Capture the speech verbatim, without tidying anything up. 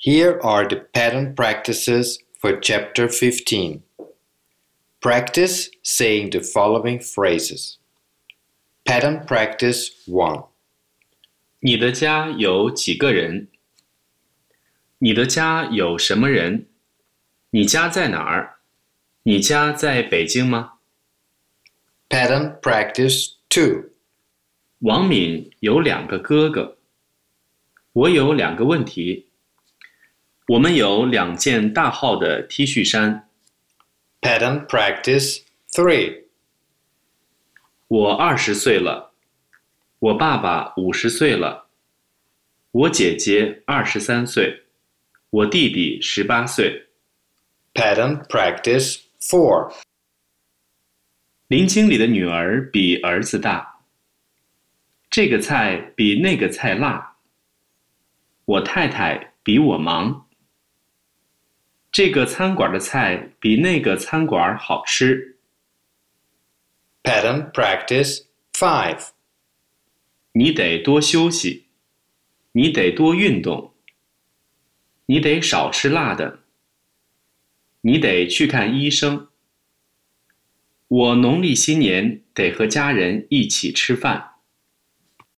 Here are the pattern practices for Chapter fifteen. Practice saying the following phrases. Pattern Practice one. 你的家有几个人？你的家有什么人？你家在哪儿？你家在北京吗？ Pattern Practice two. 王敏有两个哥哥。我有两个问题。我们有两件大号的 T 恤衫。 Pattern Practice three. 我二十岁了。我爸爸五十岁了。我姐姐二十三岁。我弟弟十八岁。 Pattern Practice four. 林经理的女儿比儿子大。这个菜比那个菜辣。我太太比我忙。这个餐馆的菜比那个餐馆好吃。 Pattern Practice five. 你得多休息。你得多运动。你得少吃辣的。你得去看医生。我农历新年得和家人一起吃饭。